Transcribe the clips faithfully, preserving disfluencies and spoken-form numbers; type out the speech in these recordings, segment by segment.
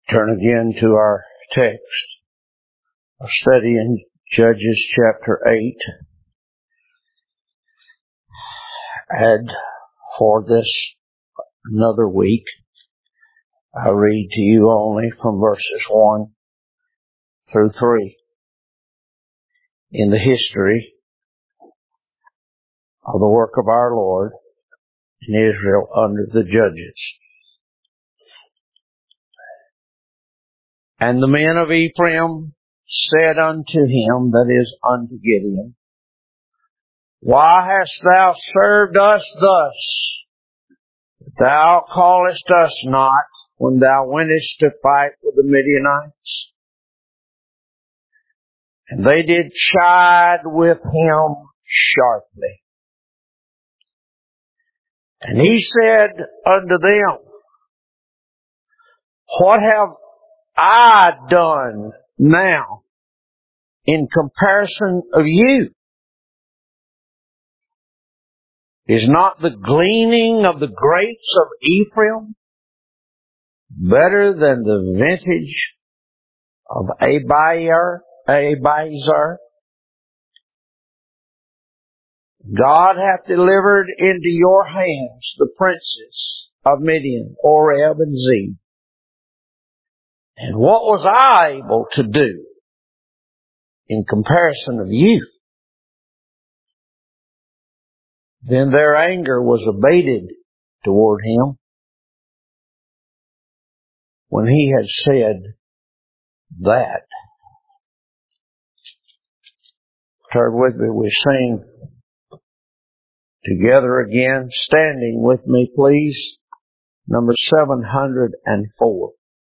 Turn again to our text, our study in Judges chapter eight. And for this another week, I read to you only from verses one through three in the history of the work of our Lord in Israel under the judges. And the men of Ephraim said unto him, that is, unto Gideon, Why hast thou served us thus? Thou callest us not when thou wentest to fight with the Midianites. And they did chide with him sharply. And he said unto them, What have I done now in comparison of you? Is not the gleaning of the grapes of Ephraim better than the vintage of Abiezer? Abiezer? God hath delivered into your hands the princes of Midian, Oreb, and Zeb. And what was I able to do in comparison of you? Then their anger was abated toward him when he had said that. Turn with me, we sing together again, standing with me, please. Number seven hundred four.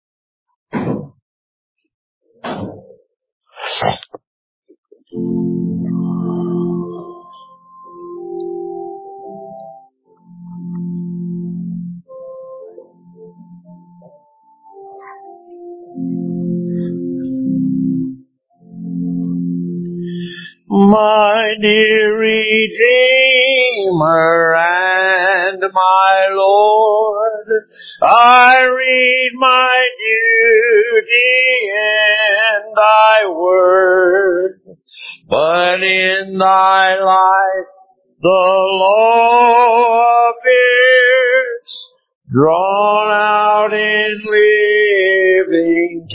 My dear Redeemer and my Lord, I read my duty in thy word, but in thy life the law appears, drawn out in living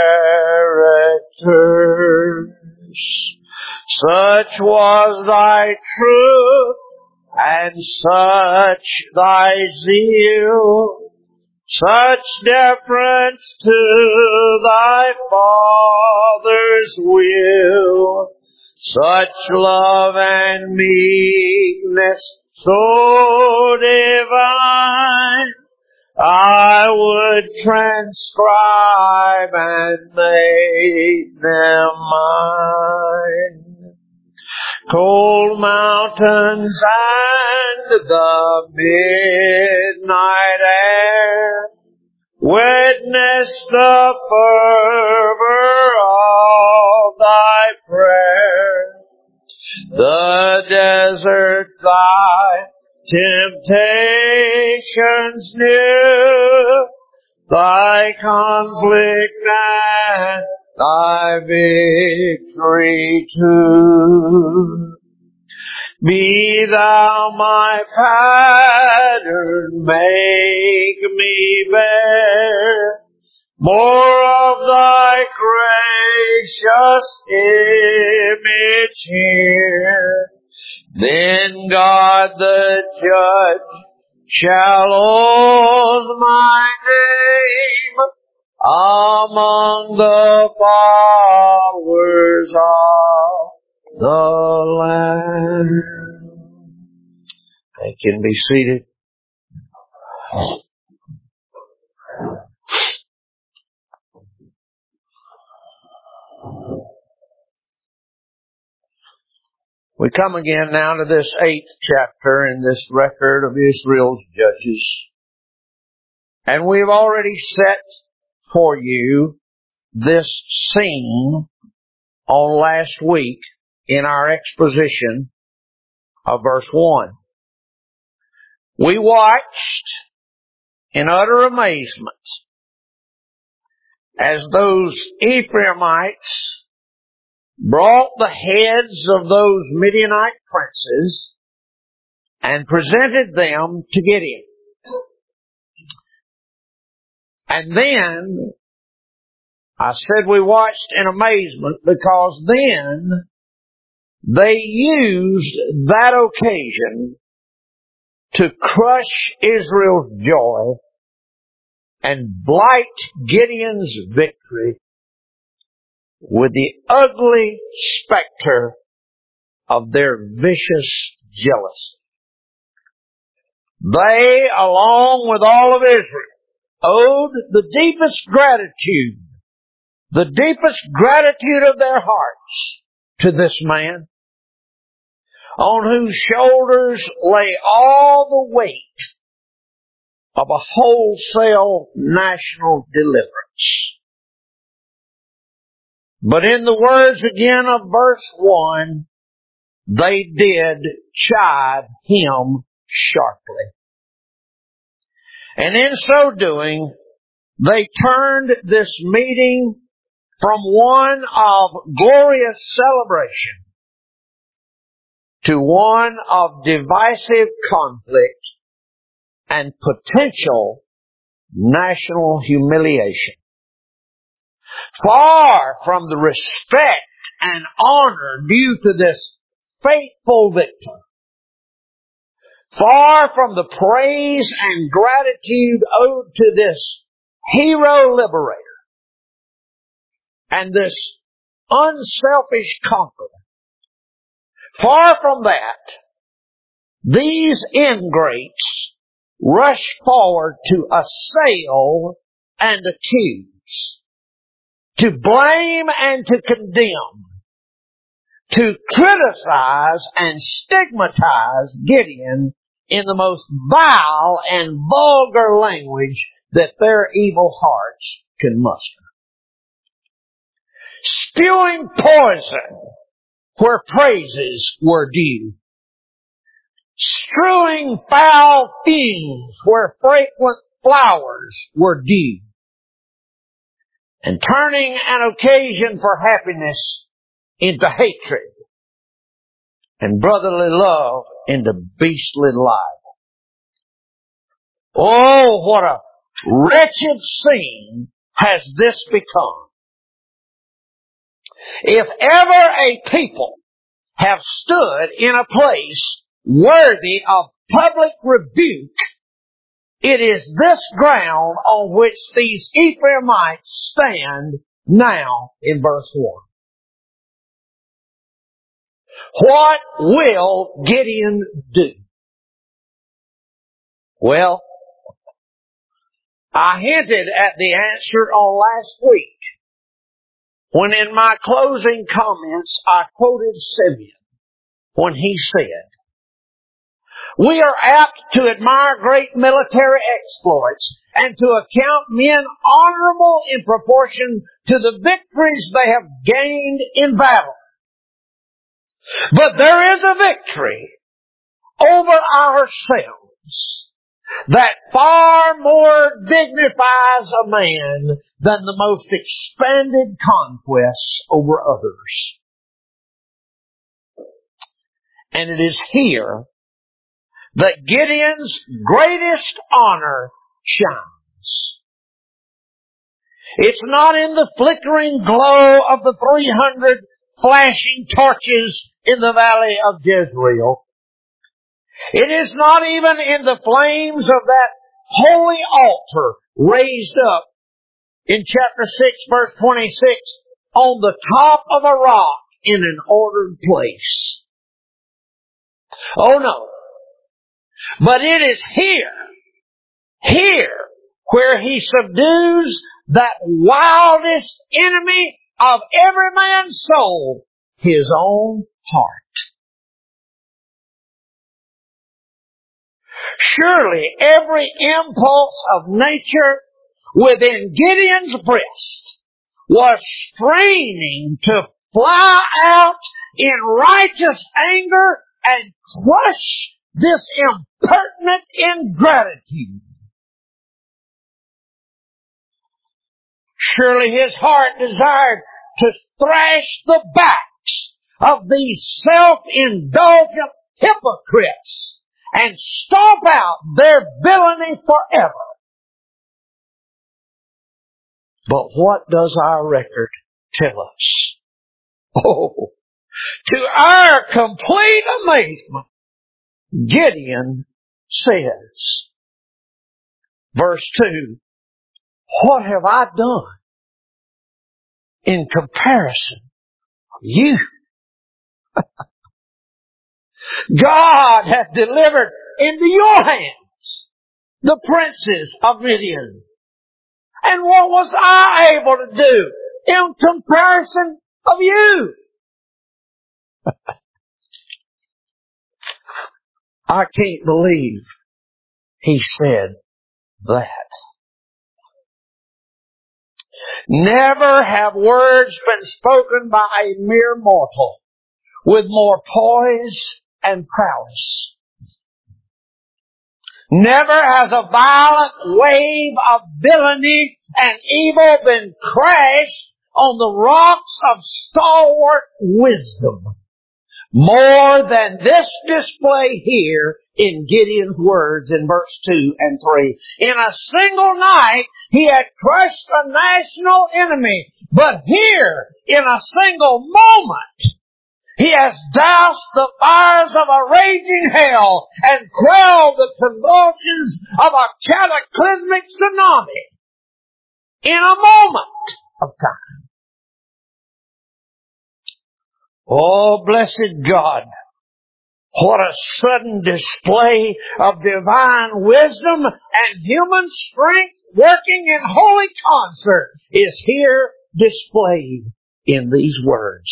characters. Such was thy truth, and such thy zeal, such deference to thy Father's will, such love and meekness so divine, I would transcribe and make them mine. Cold mountains and the midnight air witness the fervor of thy prayer. The desert thy temptations knew, thy conflict and thy victory too. Be thou my pattern, make me bear more of thy gracious image here. Then God the Judge shall own my name among the followers of the land. They can be seated. We come again now to this eighth chapter in this record of Israel's judges. And we've already set for you this scene on last week in our exposition of verse one. We watched in utter amazement as those Ephraimites brought the heads of those Midianite princes and presented them to Gideon. And then, I said we watched in amazement, because then they used that occasion to crush Israel's joy and blight Gideon's victory with the ugly specter of their vicious jealousy. They, along with all of Israel, owed the deepest gratitude, the deepest gratitude of their hearts to this man, on whose shoulders lay all the weight of a wholesale national deliverance. But in the words again of verse one, they did chide him sharply. And in so doing, they turned this meeting from one of glorious celebration to one of divisive conflict and potential national humiliation. Far from the respect and honor due to this faithful victor, far from the praise and gratitude owed to this hero liberator and this unselfish conqueror, far from that, these ingrates rush forward to assail and accuse, to blame and to condemn, to criticize and stigmatize Gideon in the most vile and vulgar language that their evil hearts can muster. Spewing poison where praises were due. Strewing foul fumes where fragrant flowers were due. And turning an occasion for happiness into hatred, and brotherly love into beastly libel. Oh, what a wretched scene has this become. If ever a people have stood in a place worthy of public rebuke, it is this ground on which these Ephraimites stand now in verse one. What will Gideon do? Well, I hinted at the answer on last week when in my closing comments I quoted Simeon when he said, "We are apt to admire great military exploits and to account men honorable in proportion to the victories they have gained in battle. But there is a victory over ourselves that far more dignifies a man than the most expanded conquests over others. And it is here that Gideon's greatest honor shines. It's not in the flickering glow of the three hundred flashing torches in the valley of Jezreel. It is not even in the flames of that holy altar raised up in chapter six, verse twenty-six, on the top of a rock in an ordered place. Oh no. But it is here, here, where he subdues that wildest enemy of every man's soul, his own heart. Surely every impulse of nature within Gideon's breast was straining to fly out in righteous anger and crush this impertinent ingratitude. Surely his heart desired to thrash the backs of these self-indulgent hypocrites and stomp out their villainy forever. But what does our record tell us? Oh, to our complete amazement, Gideon says, verse two, what have I done in comparison of you? God hath delivered into your hands the princes of Midian. And what was I able to do in comparison of you? I can't believe he said that. Never have words been spoken by a mere mortal with more poise and prowess. Never has a violent wave of villainy and evil been crashed on the rocks of stalwart wisdom more than this display here in Gideon's words in verse two and three. In a single night, he had crushed a national enemy, but here, in a single moment, he has doused the fires of a raging hell and quelled the convulsions of a cataclysmic tsunami in a moment of time. Oh, blessed God, what a sudden display of divine wisdom and human strength working in holy concert is here displayed in these words.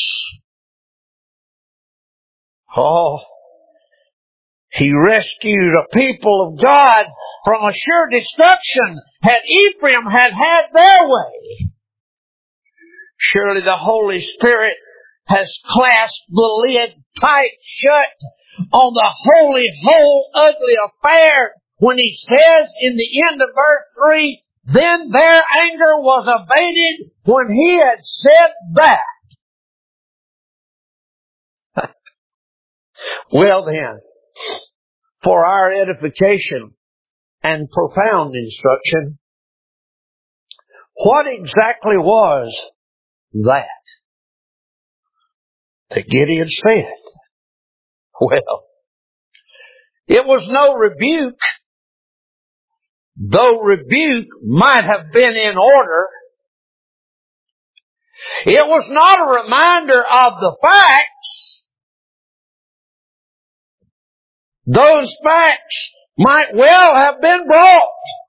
Oh, he rescued a people of God from a sure destruction had Ephraim had had their way. Surely the Holy Spirit has clasped the lid tight shut on the holy, whole, ugly affair when he says in the end of verse three, then their anger was abated when he had said that. Well then, for our edification and profound instruction, what exactly was that that Gideon said? Well, it was no rebuke, though rebuke might have been in order. It was not a reminder of the facts. Those facts might well have been brought.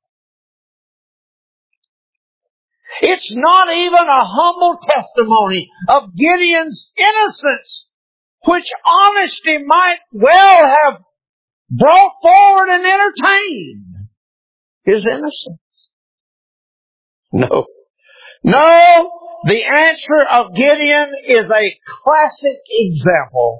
It's not even a humble testimony of Gideon's innocence, which honesty might well have brought forward and entertained his innocence. No. No, the answer of Gideon is a classic example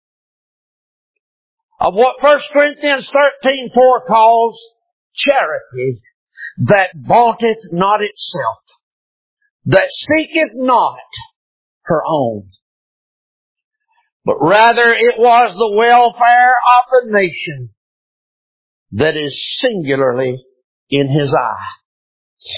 of what First Corinthians thirteen four calls charity that vaunteth not itself, that seeketh not her own, but rather it was the welfare of the nation that is singularly in his eye.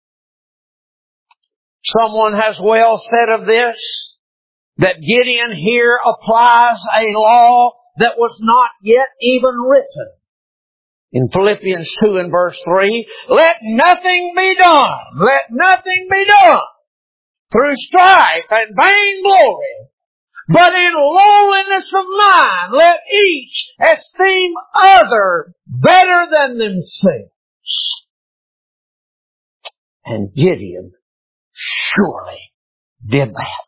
Someone has well said of this, that Gideon here applies a law that was not yet even written. In Philippians two and verse three, let nothing be done, let nothing be done through strife and vainglory, but in lowliness of mind, let each esteem other better than themselves. And Gideon surely did that.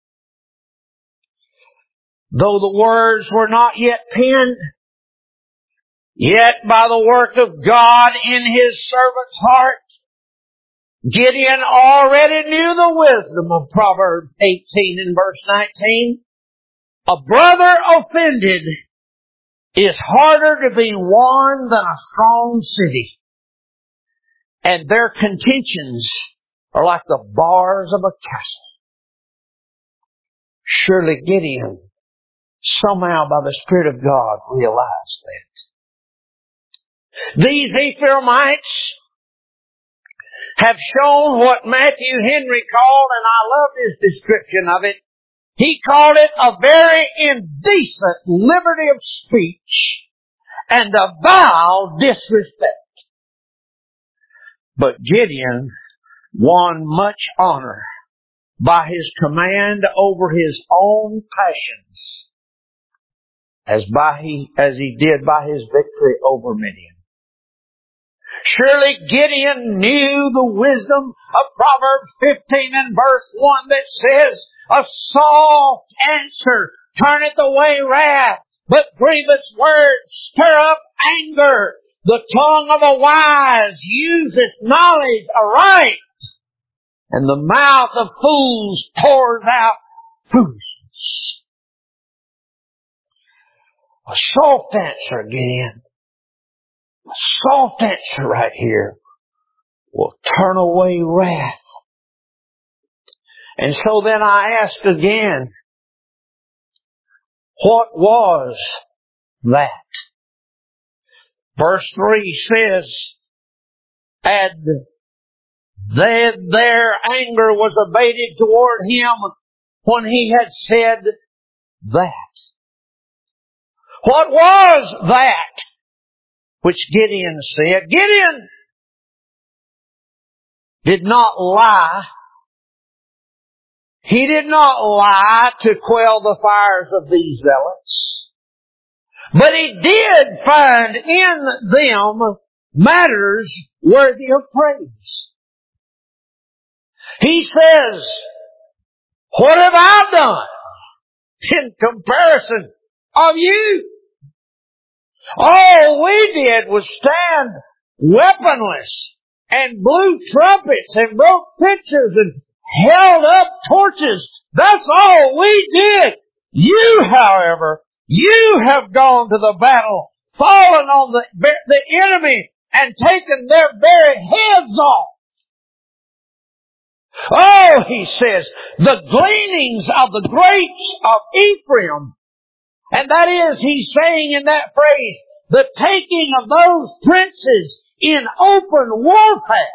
Though the words were not yet penned, yet by the work of God in his servant's heart, Gideon already knew the wisdom of Proverbs eighteen and verse nineteen. A brother offended is harder to be won than a strong city, and their contentions are like the bars of a castle. Surely Gideon, somehow by the Spirit of God, realized that. These Ephraimites have shown what Matthew Henry called, and I love his description of it, he called it a very indecent liberty of speech and a vile disrespect. But Gideon won much honor by his command over his own passions as by he, as he did by his victory over Midian. Surely Gideon knew the wisdom of Proverbs fifteen and verse one that says, a soft answer turneth away wrath, but grievous words stir up anger. The tongue of a wise useth knowledge aright, and the mouth of fools pours out foolishness. A soft answer, Gideon. A soft answer right here will turn away wrath. And so then I ask again, what was that? Verse three says, and then their anger was abated toward him when he had said that. What was that which Gideon said? Gideon did not lie. He did not lie to quell the fires of these zealots. But he did find in them matters worthy of praise. He says, what have I done in comparison of you? All we did was stand weaponless and blew trumpets and broke pitchers and held up torches. That's all we did. You, however, you have gone to the battle, fallen on the, the enemy, and taken their very heads off. Oh, he says, the gleanings of the grapes of Ephraim. And that is, he's saying in that phrase, the taking of those princes in open warfare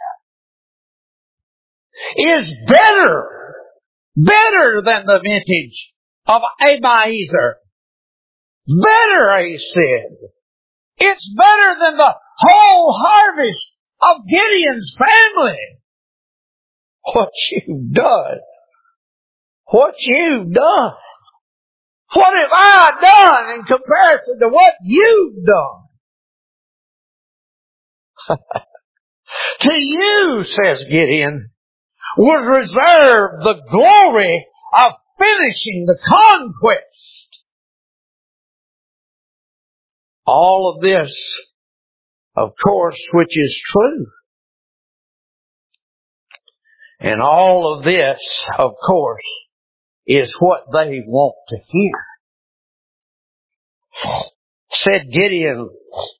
is better, better than the vintage of Abiezer. Better, he said. It's better than the whole harvest of Gideon's family. What you've done. What you've done. What have I done in comparison to what you've done? To you, says Gideon, was reserved the glory of finishing the conquest. All of this, of course, which is true. And all of this, of course, is what they want to hear. Said Gideon,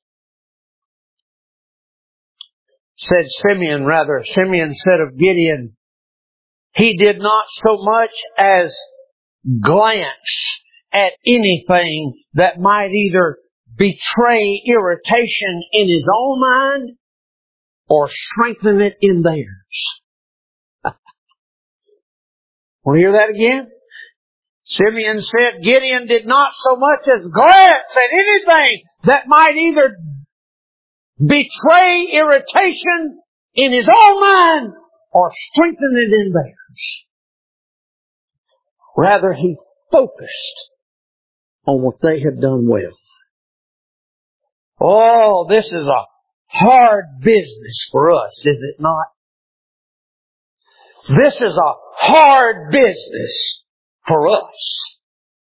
said Simeon rather, Simeon said of Gideon, he did not so much as glance at anything that might either betray irritation in his own mind or strengthen it in theirs. Want to hear that again? Simeon said Gideon did not so much as glance at anything that might either betray irritation in his own mind or strengthen it in theirs. Rather, he focused on what they had done well. Oh, this is a hard business for us, is it not? This is a hard business for us.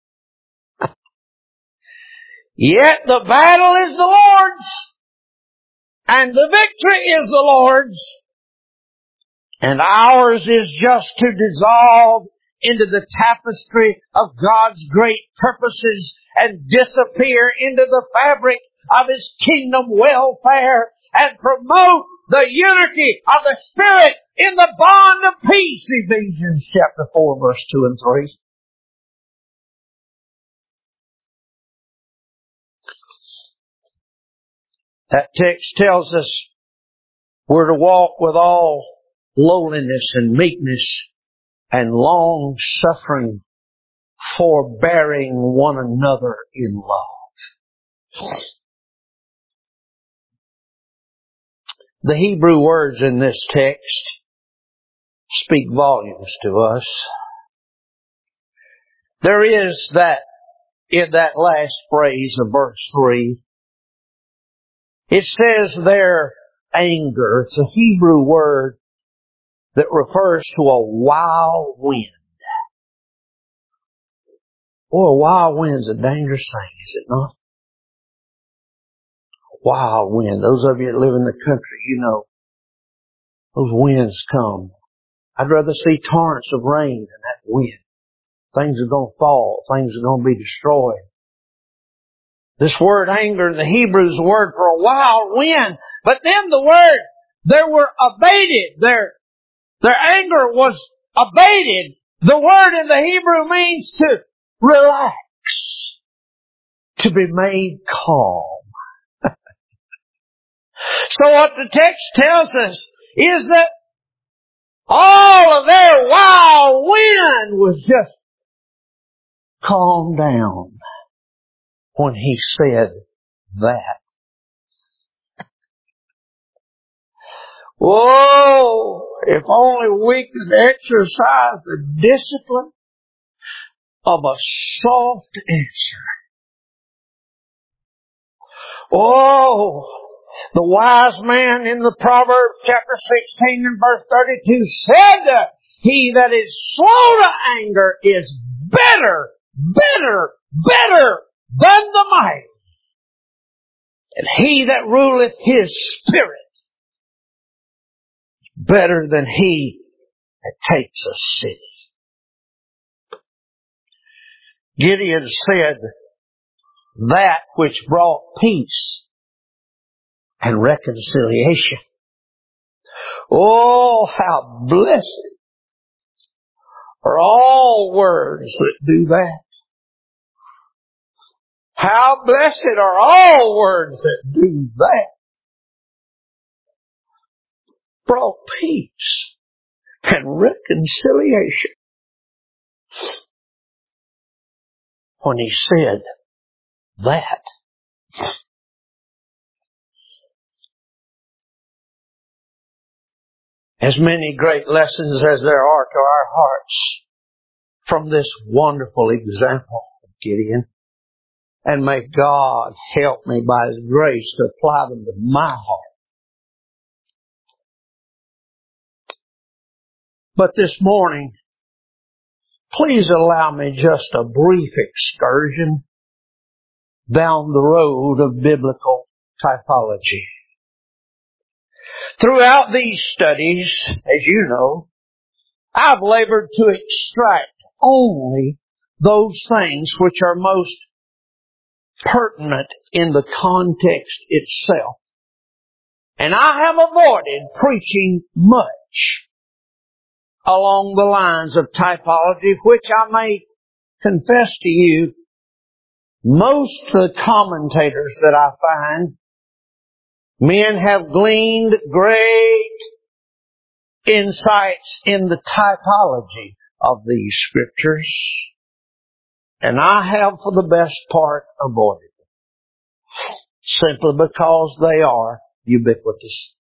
Yet the battle is the Lord's, and the victory is the Lord's, and ours is just to dissolve into the tapestry of God's great purposes and disappear into the fabric of His kingdom welfare and promote the unity of the Spirit in the bond of peace. Ephesians chapter four, verse two and three. That text tells us we're to walk with all lowliness and meekness and long suffering, forbearing one another in love. The Hebrew words in this text speak volumes to us. There is that, in that last phrase of verse three, it says their anger. It's a Hebrew word that refers to a wild wind. Oh, a wild wind's a dangerous thing, is it not? A wild wind. Those of you that live in the country, you know, those winds come. I'd rather see torrents of rain than that wind. Things are going to fall. Things are going to be destroyed. This word anger in the Hebrew is a word for a wild wind. But then the word, they were abated. Their, their anger was abated. The word in the Hebrew means to relax. To be made calm. So what the text tells us is that all of their wild wind was just calmed down when he said that. Whoa! If only we could exercise the discipline of a soft answer. Oh! The wise man in the Proverbs chapter sixteen and verse thirty-two said, he that is slow to anger is better, better, better than the mighty. And he that ruleth his spirit better than he that takes a city. Gideon said, that which brought peace and reconciliation. Oh, how blessed are all words that do that. How blessed are all words that do that. Brought peace and reconciliation. When he said that. As many great lessons as there are to our hearts from this wonderful example of Gideon. And may God help me by His grace to apply them to my heart. But this morning, please allow me just a brief excursion down the road of biblical typology. Throughout these studies, as you know, I've labored to extract only those things which are most pertinent in the context itself. And I have avoided preaching much along the lines of typology, which I may confess to you, most of the commentators that I find, men have gleaned great insights in the typology of these scriptures. And I have, for the best part, avoided them. Simply because they are ubiquitous.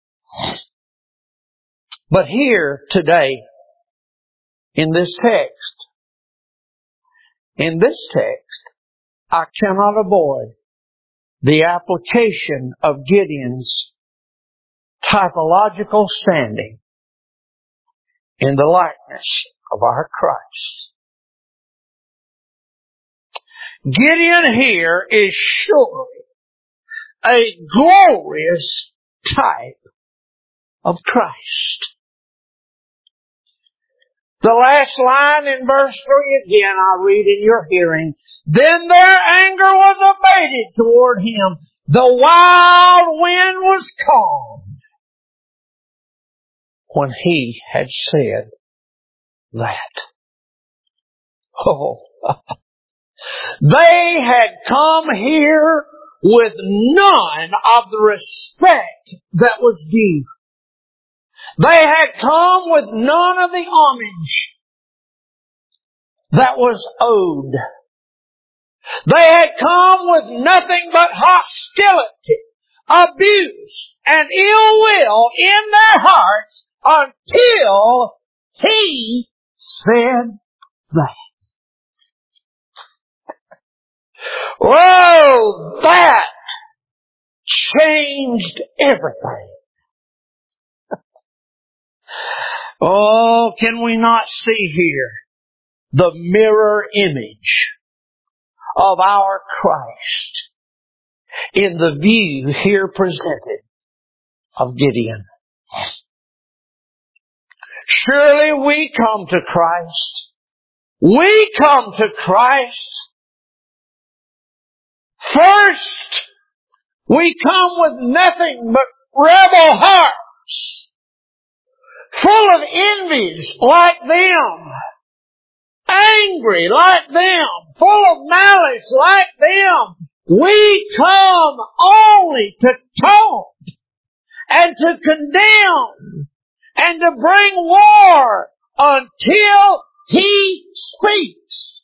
But here, today, in this text, in this text, I cannot avoid the application of Gideon's typological standing in the likeness of our Christ. Gideon here is surely a glorious type of Christ. The last line in verse three again I read in your hearing. Then their anger was abated toward him. The wild wind was calmed. when he had said that. Oh, they had come here with none of the respect that was due. They had come with none of the homage that was owed. They had come with nothing but hostility, abuse, and ill will in their hearts until he said that. Whoa, that changed everything. Oh, can we not see here the mirror image of our Christ in the view here presented of Gideon? Surely we come to Christ. We come to Christ. First, we come with nothing but rebel hearts, full of envies like them, angry like them, full of malice like them. We come only to taunt and to condemn and to bring war until he speaks.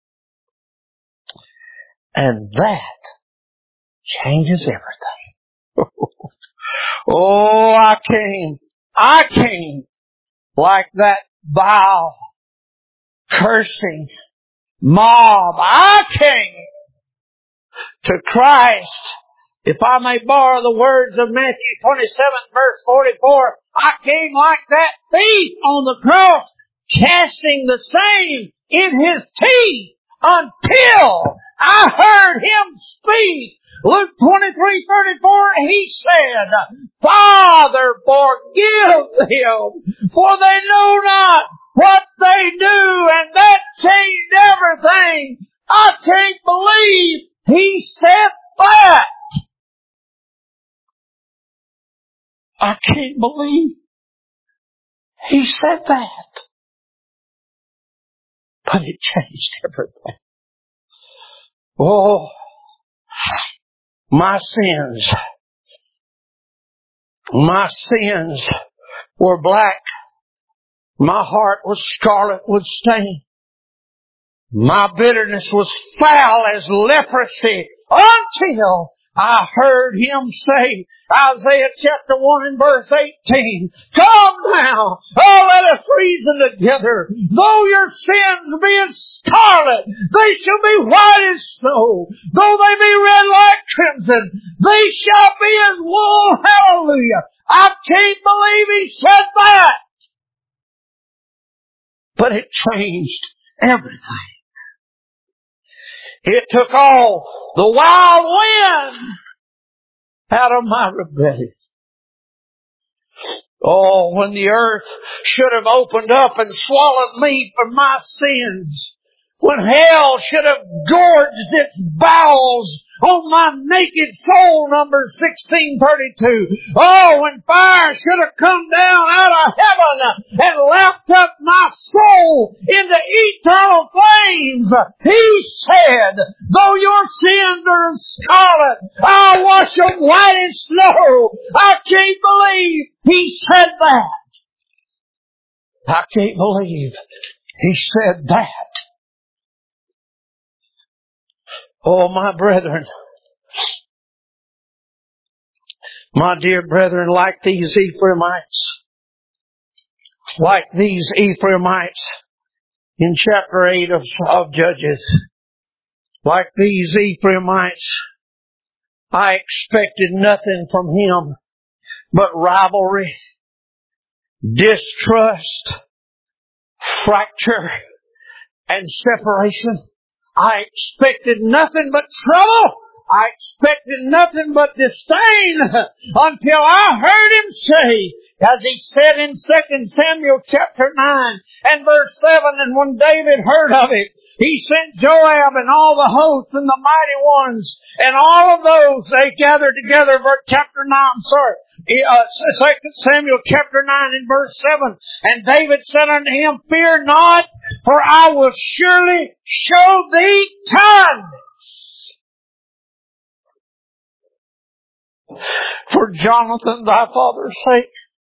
And that changes everything. Oh, I came, I came like that vile, cursing mob. I came to Christ. If I may borrow the words of Matthew twenty-seven, verse forty-four, I came like that thief on the cross, casting the same in his teeth until I heard him speak. Luke twenty-three thirty-four, he said, Father, forgive them, for they know not what they do. And that changed everything. I can't believe he said that. I can't believe he said that. But it changed everything. Oh, my sins, my sins were black. My heart was scarlet with stain. My bitterness was foul as leprosy until I heard him say, Isaiah chapter one and verse eighteen, Come now, oh let us reason together. Though your sins be as scarlet, they shall be white as snow. Though they be red like crimson, they shall be as wool. Hallelujah. I can't believe he said that. But it changed everything. It took all the wild wind out of my rebellion. Oh, when the earth should have opened up and swallowed me for my sins. When hell should have gorged its bowels on my naked soul, number sixteen thirty-two. Oh, when fire should have come down out of heaven and lapped up my soul into eternal flames. He said, though your sins are as scarlet, I'll wash them white as snow. I can't believe he said that. I can't believe he said that. Oh, my brethren, my dear brethren, like these Ephraimites, like these Ephraimites in chapter eight of, of Judges, like these Ephraimites, I expected nothing from him but rivalry, distrust, fracture, and separation. I expected nothing but trouble. I expected nothing but disdain until I heard him say, as he said in Second Samuel chapter nine and verse seven, and when David heard of it, he sent Joab and all the hosts and the mighty ones and all of those they gathered together, verse chapter nine, I'm sorry, uh, Second Samuel chapter nine and verse seven. And David said unto him, Fear not, for I will surely show thee kindness. For Jonathan thy father's sake,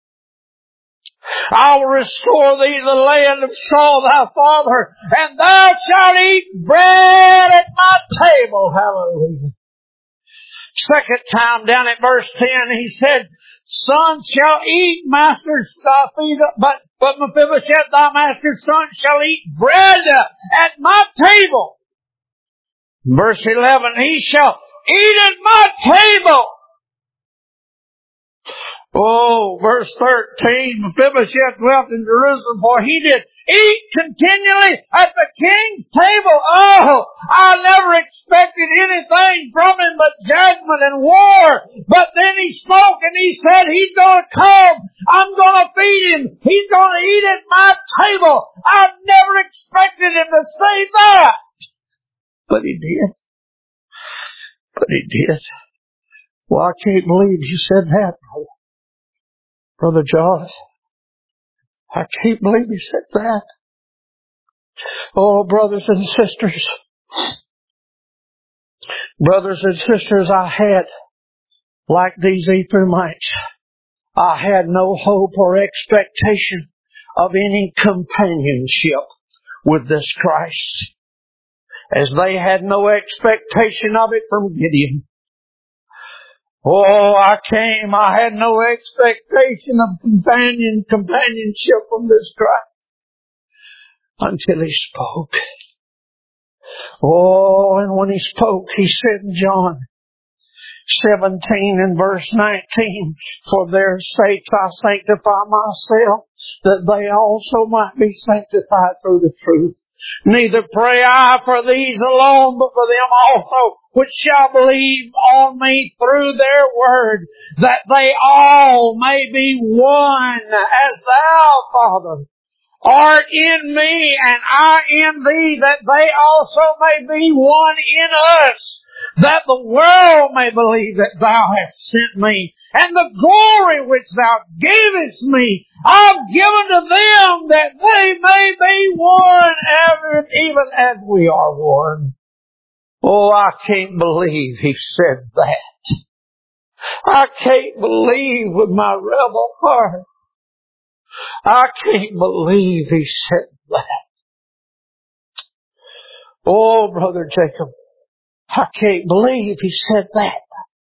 I will restore thee the land of Saul thy father, and thou shalt eat bread at my table. Hallelujah. Second time down at verse ten, he said, Son shall eat master's uh, feed, but, but Mephibosheth thy master's son shall eat bread at my table. Verse eleven, he shall eat at my table. Oh, verse thirteen, Mephibosheth dwelt in Jerusalem, for he did eat continually at the king's table. Oh, I never expected anything from him but judgment and war. But then he spoke and he said, He's going to come. I'm going to feed him. He's going to eat at my table. I never expected him to say that. But he did. But he did. Well, I can't believe you said that, Brother John. I can't believe he said that. Oh, brothers and sisters. Brothers and sisters, I had, like these Ephraimites, I had no hope or expectation of any companionship with this Christ, as they had no expectation of it from Gideon. Oh, I came, I had no expectation of companion, companionship from this Christ until He spoke. Oh, and when He spoke, He said in John seventeen and verse nineteen, For their sakes I sanctify myself, that they also might be sanctified through the truth. Neither pray I for these alone, but for them also which shall believe on me through their word, that they all may be one, as thou, Father, art in me, and I in thee, that they also may be one in us, that the world may believe that thou hast sent me, and the glory which thou gavest me, I've given to them, that they may be one, even as we are one. Oh, I can't believe He said that. I can't believe with my rebel heart. I can't believe He said that. Oh, Brother Jacob, I can't believe He said that.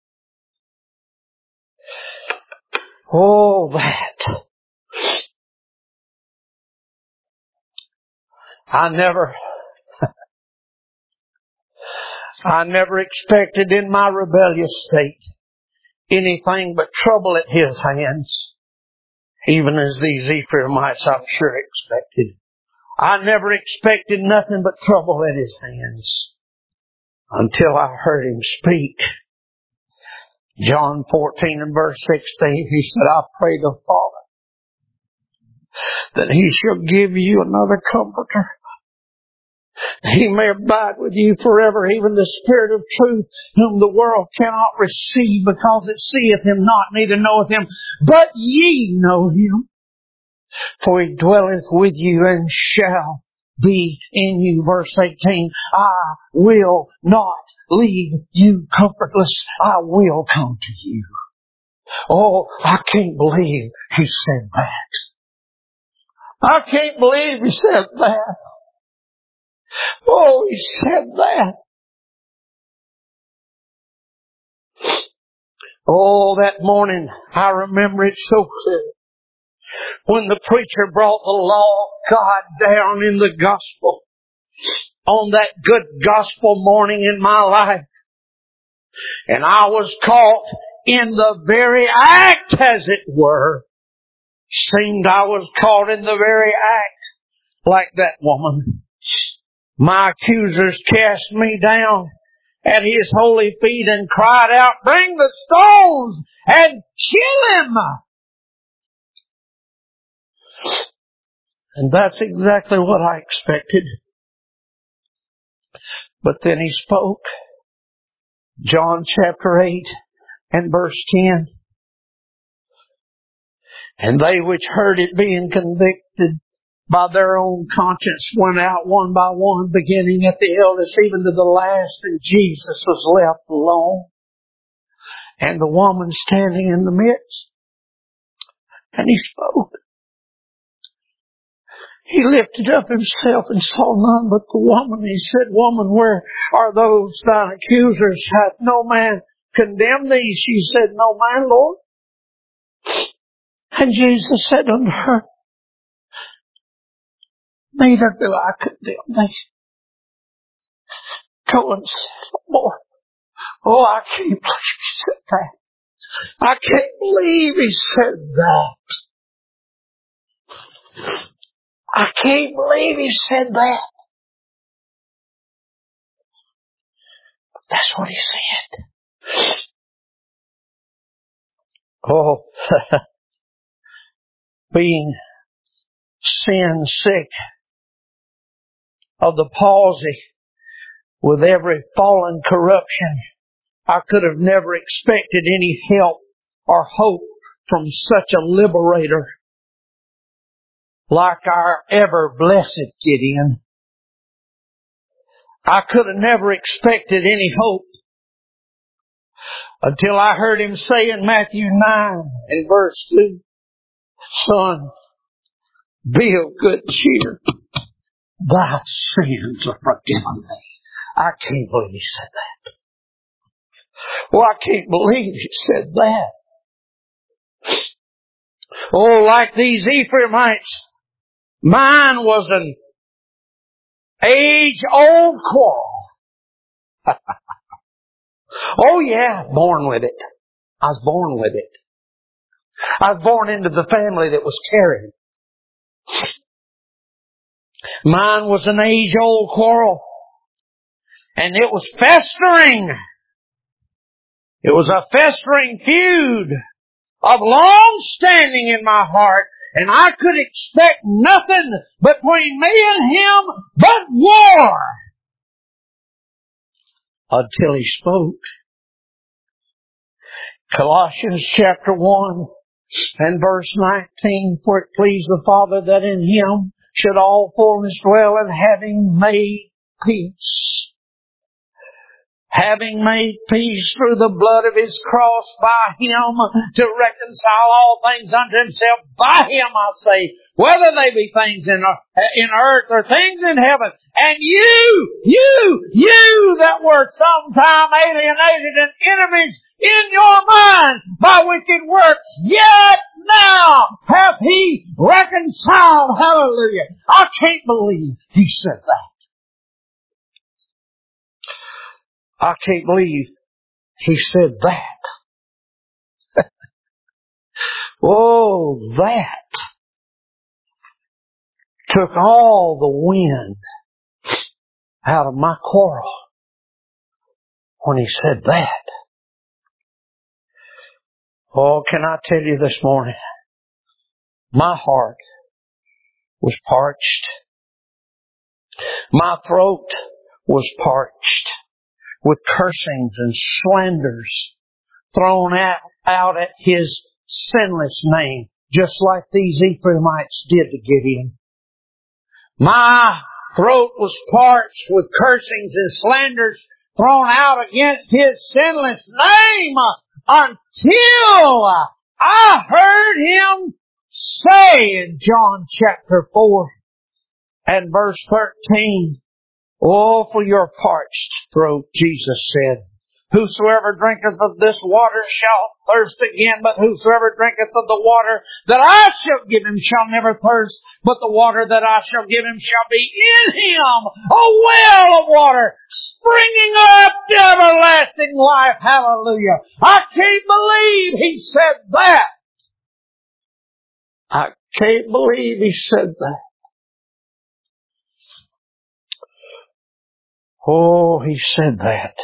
Oh, that. I never, I never expected in my rebellious state anything but trouble at His hands, even as these Ephraimites, I'm sure, expected. I never expected nothing but trouble at His hands until I heard Him speak. John fourteen and verse sixteen, He said, I pray the Father that He shall give you another comforter. He may abide with you forever, even the Spirit of truth, whom the world cannot receive, because it seeth Him not, neither knoweth Him. But ye know Him, for He dwelleth with you and shall be in you. Verse eighteen, I will not leave you comfortless. I will come to you. Oh, I can't believe He said that. I can't believe He said that. Oh, He said that. Oh, that morning, I remember it so clearly. When the preacher brought the law of God down in the gospel, on that good gospel morning in my life, and I was caught in the very act, as it were. Seemed I was caught in the very act, like that woman. My accusers cast me down at His holy feet and cried out, Bring the stones and kill Him! And that's exactly what I expected. But then He spoke. John chapter eight and verse ten. And they which heard it, being convicted by their own conscience, went out one by one, beginning at the eldest, even to the last, and Jesus was left alone. And the woman standing in the midst. And He spoke. He lifted up Himself and saw none but the woman. He said, Woman, where are those thine accusers? Hath no man condemned thee? She said, No man, Lord. And Jesus said unto her, Neither do I condemn thee. Go and sin no more. Oh, I can't believe He said that. I can't believe He said that. I can't believe He said that. But that's what He said. Oh, being sin sick of the palsy with every fallen corruption, I could have never expected any help or hope from such a liberator like our ever blessed Gideon. I could have never expected any hope until I heard Him say in Matthew nine and verse two, Son, be of good cheer. Thy sins are forgiven thee. I can't believe He said that. Well, I can't believe He said that. Oh, like these Ephraimites, mine was an age-old quarrel. Oh yeah, born with it. I was born with it. I was born into the family that was carried. Mine was an age-old quarrel. And it was festering. It was a festering feud of long standing in my heart. And I could expect nothing between me and him but war. Until He spoke. Colossians chapter one and verse nineteen, For it pleased the Father that in Him should all fullness dwell, and having made peace. Having made peace through the blood of His cross, by Him to reconcile all things unto Himself. By Him, I say, whether they be things in, in earth or things in heaven. And you, you, you that were sometime alienated and enemies in your mind by wicked works, yet now hath He reconciled. Hallelujah. I can't believe He said that. I can't believe He said that. Oh, that took all the wind out of my quarrel when He said that. Oh, can I tell you this morning, my heart was parched. My throat was parched with cursings and slanders thrown out, out at His sinless name, just like these Ephraimites did to Gideon. My throat was parched with cursings and slanders thrown out against His sinless name until I heard Him say in John chapter four and verse thirteen, Oh, for your parched throat, Jesus said, Whosoever drinketh of this water shall thirst again, but whosoever drinketh of the water that I shall give him shall never thirst, but the water that I shall give him shall be in him a well of water, springing up to everlasting life. Hallelujah. I can't believe He said that. I can't believe He said that. Oh, He said that.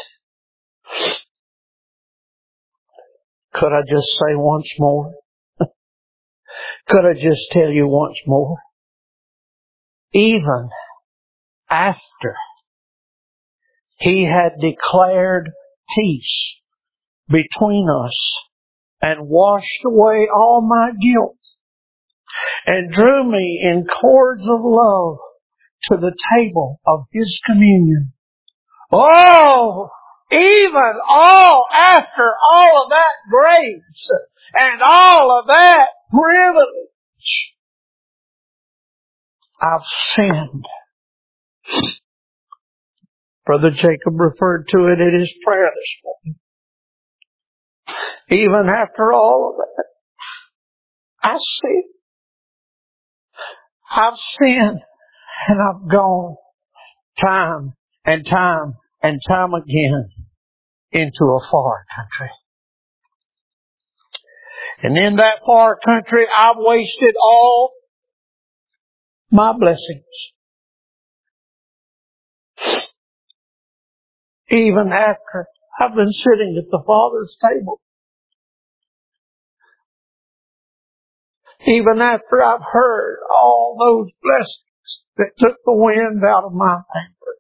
Could I just say once more? Could I just tell you once more? Even after He had declared peace between us and washed away all my guilt and drew me in cords of love to the table of His communion. Oh, even all after all of that grace and all of that privilege, I've sinned. Brother Jacob referred to it in his prayer this morning. Even after all of that, I sinned. I've sinned and I've gone time and time and time again into a far country. And in that far country, I've wasted all my blessings. Even after I've been sitting at the Father's table. Even after I've heard all those blessings that took the wind out of my paper.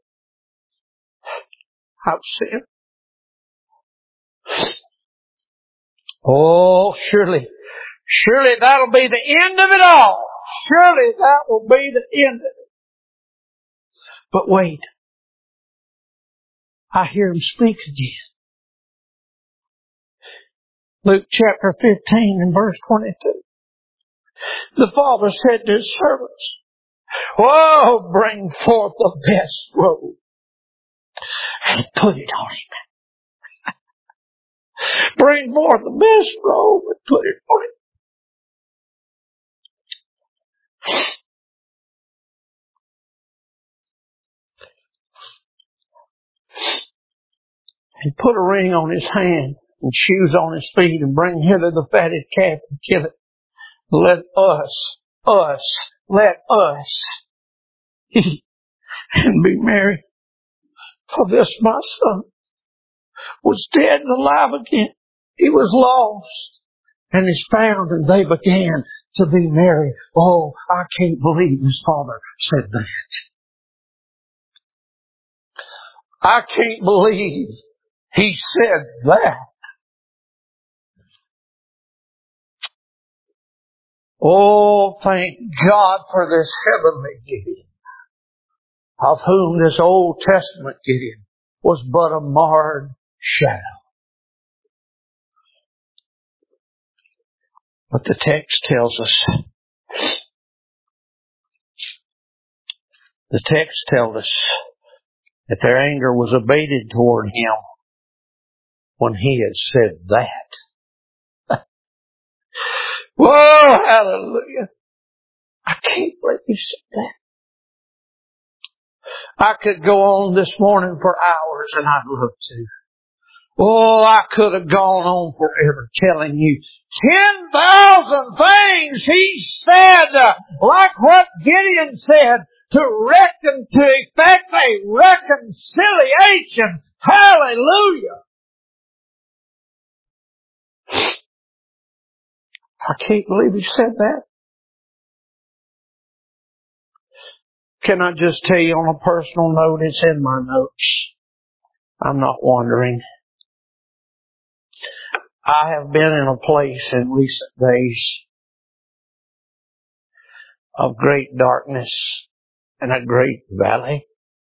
I've sinned. Oh, surely, surely that'll be the end of it all. Surely that will be the end of it. But wait. I hear Him speak again. Luke chapter fifteen and verse twenty-two. The Father said to His servants, "Whoa, bring forth the best robe and put it on Him. Bring forth the best robe and put it on Him." And put a ring on His hand and shoes on His feet and bring hither the fatted calf and kill it. Let us, us, let us eat and be merry. For this my son was dead and alive again. He was lost and is found, and they began to be merry. Oh, I can't believe His Father said that. I can't believe He said that. Oh, thank God for this heavenly Gideon, of whom this Old Testament Gideon was but a marred shadow. But the text tells us, the text tells us that their anger was abated toward Him when He had said that. Whoa, hallelujah. I can't believe He said that. I could go on this morning for hours, and I'd love to. Oh, I could have gone on forever telling you ten thousand things He said, uh, like what Gideon said, to reckon, to effect a reconciliation. Hallelujah. I can't believe He said that. Can I just tell you on a personal note, it's in my notes. I'm not wandering. I have been in a place in recent days of great darkness and a great valley.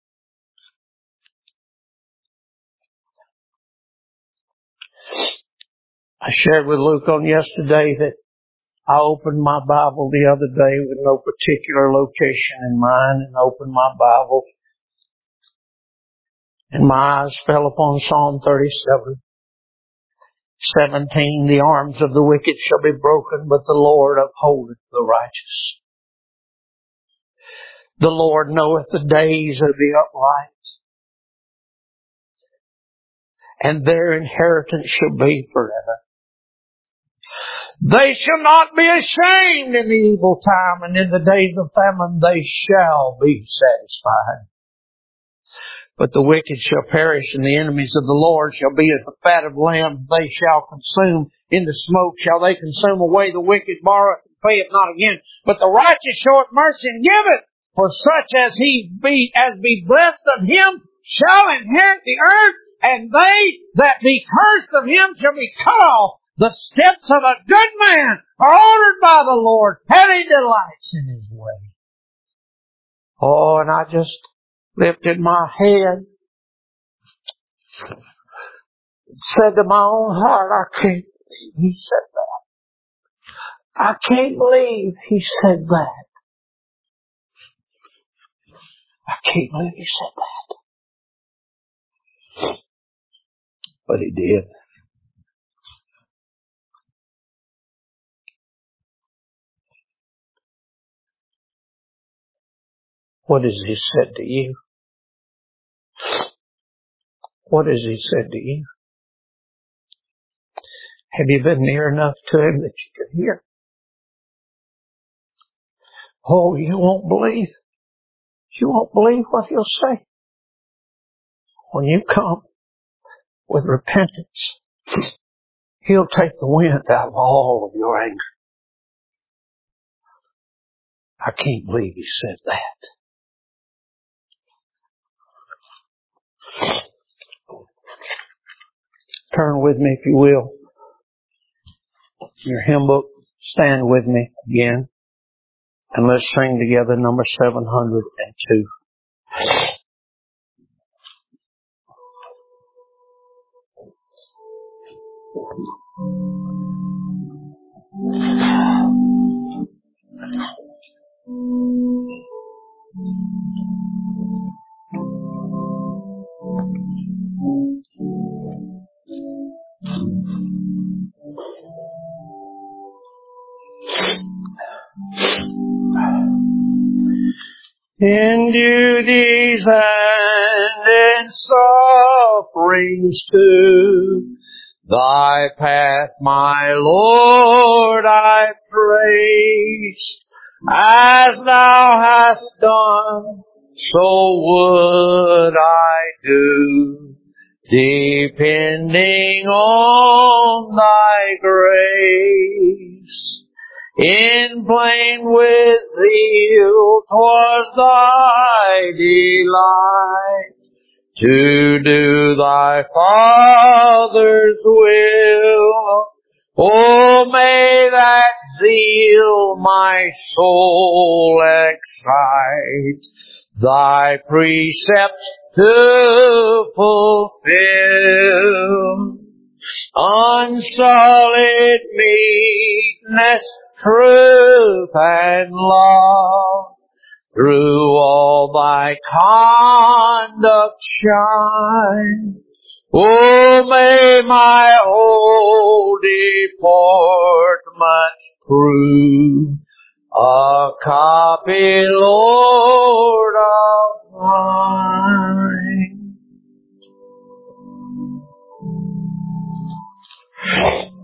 I shared with Luke on yesterday that I opened my Bible the other day with no particular location in mind, and opened my Bible, and my eyes fell upon Psalm thirty-seven, seventeen. The arms of the wicked shall be broken, but the Lord upholdeth the righteous. The Lord knoweth the days of the upright, and their inheritance shall be forever. They shall not be ashamed in the evil time, and in the days of famine they shall be satisfied. But the wicked shall perish, and the enemies of the Lord shall be as the fat of lambs. They shall consume. In the smoke shall they consume away. The wicked borroweth and payeth not again. But the righteous showeth mercy and giveth. For such as he be, as be blessed of Him shall inherit the earth, and they that be cursed of Him shall be cut off. The steps of a good man are ordered by the Lord, and He delights in His way. Oh, and I just lifted my head, said to my own heart, I can't believe He said that. I can't believe He said that. I can't believe He said that. But He did. What has He said to you? What has He said to you? Have you been near enough to Him that you can hear? Oh, you won't believe. You won't believe what He'll say. When you come with repentance, He'll take the wind out of all of your anger. I can't believe He said that. Turn with me, if you will. Your hymn book, stand with me again. And let's sing together number seven hundred two. In duties and in sufferings too, Thy path, my Lord, I traced. As Thou hast done, so would I do, depending on Thy grace. In plain with zeal 'twas Thy delight to do Thy Father's will. Oh, may that zeal my soul excite, Thy precepts to fulfill. Unsullied meekness, truth and love, through all Thy conduct shine. Oh, may my whole deportment prove a copy, Lord, of Thine.